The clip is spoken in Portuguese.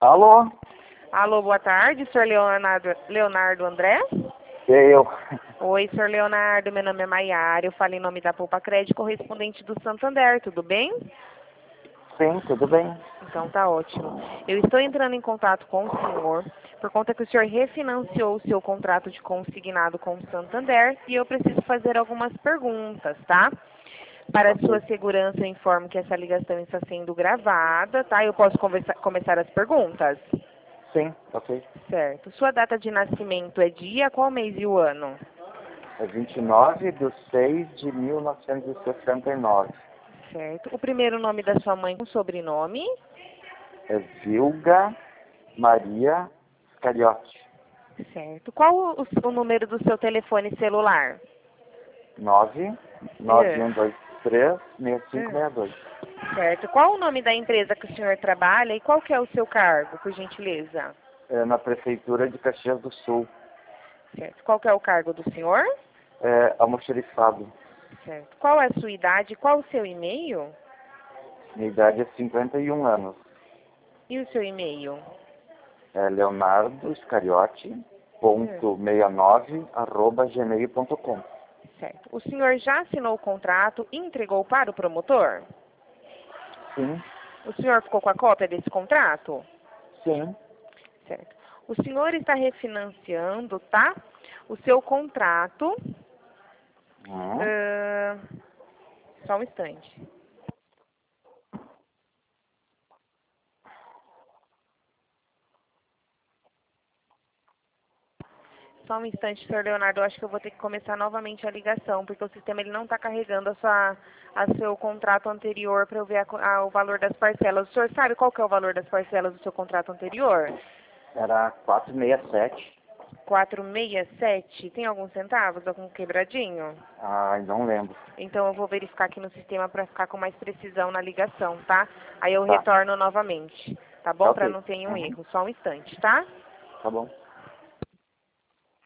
Alô? Alô, boa tarde, senhor Leonardo André? Eu. Oi, senhor Leonardo, meu nome é Maiara, eu falo em nome da Poupa Crédito, correspondente do Santander, tudo bem? Sim, tudo bem. Então tá ótimo. Eu estou entrando em contato com o senhor, por conta que o senhor refinanciou o seu contrato de consignado com o Santander e eu preciso fazer algumas perguntas, tá? Para sua segurança, eu informo que essa ligação está sendo gravada, tá? Eu posso começar as perguntas? Sim, ok. Certo. Sua data de nascimento é dia, qual mês e o ano? É 29/6/1969. Certo. O primeiro nome da sua mãe com sobrenome? É Vilga Maria Scariotti. Certo. Qual o número do seu telefone celular? 991236562. Certo. Qual o nome da empresa que o senhor trabalha e qual que é o seu cargo, por gentileza? É na Prefeitura de Caxias do Sul. Certo. Qual que é o cargo do senhor? É almoxarifado. Certo. Qual é a sua idade? Qual o seu e-mail? Minha idade é 51 anos. E o seu e-mail? É leonardo.69@gmail.com. Certo. O senhor já assinou o contrato e entregou para o promotor? Sim, O senhor ficou com a cópia desse contrato? sim. Certo. O senhor está refinanciando, tá? O seu contrato. Só um instante. Só um instante, senhor Leonardo. Eu acho que eu vou ter que começar novamente a ligação, porque o sistema ele não está carregando a seu contrato anterior para eu ver o valor das parcelas. O senhor sabe qual que é o valor das parcelas do seu contrato anterior? Era 467. 467. Tem alguns centavos, algum quebradinho? Ah, não lembro. Então eu vou verificar aqui no sistema para ficar com mais precisão na ligação, tá? Aí eu Tá. retorno novamente, tá Tá bom? Para ok. não ter um erro. Só um instante, tá? Tá bom.